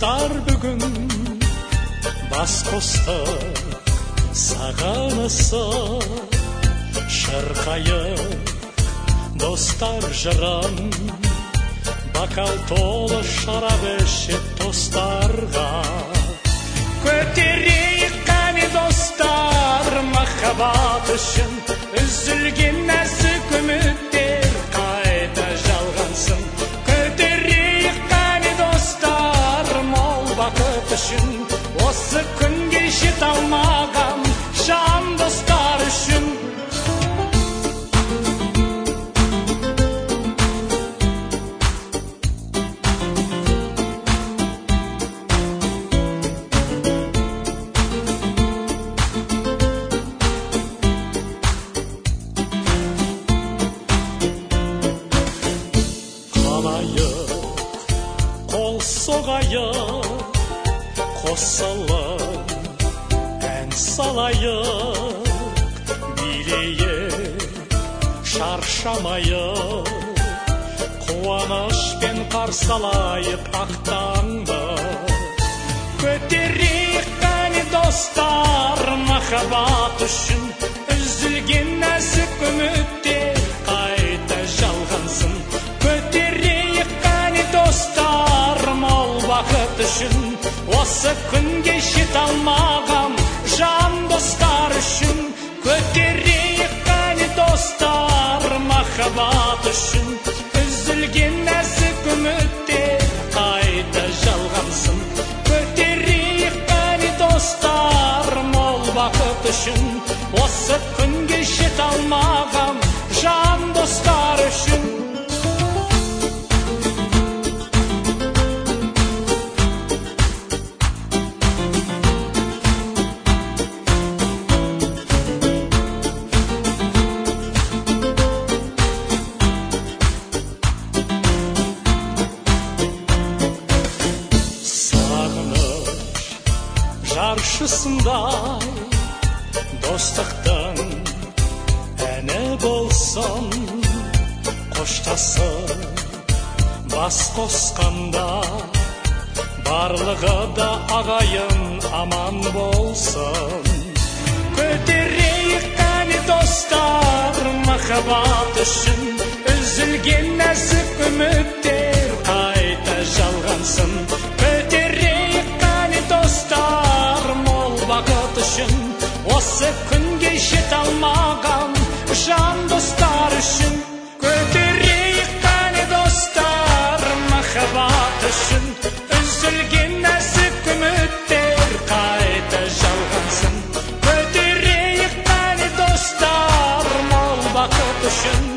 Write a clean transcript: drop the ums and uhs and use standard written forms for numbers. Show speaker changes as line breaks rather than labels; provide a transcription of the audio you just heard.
достар бүгін бас қостық саған ысып шырқайық достар жырын бокал толы шарап ішіп достарға көтерейік қане достар махаббат үшін үзілген нәзік үміттер қайта жалғансын көтерейік қане достар мол бақыт үшін осы күнге жете алмаған жан достар үшін қол соғайық қосылып ән салайық билейік шаршамайық қуанышпен қарсы алайық ақ таңды көтерейік қане достар махаббат үшін үзілген нәзік үміттер қайта жалғансын көтерейік қане достар мол бақыт үшін осы күнге жете алмаған жан достар үшін көтерейік қане достар махаббат үшін үзілген нәзік үміттер қайта жалғансын көтерейік қане достар мол бақыт үшін осы күнге жете алмаған жан достар үшін жаршысындай достықтың әні болсын қоштасып бас қосқанда барлығы да ағайын аман болсын көтерейік қане достар махаббат үшін үзілген нәзік үміттер қайта жалғансын көтерейік қане достар мол бақыт үшін осы күнге жете алмаған жан достар үшін көтерейік қане достар махаббат үшін үзілген нәзік үміттер қайта жалғансын көтерейік қане достар мол бақыт үшін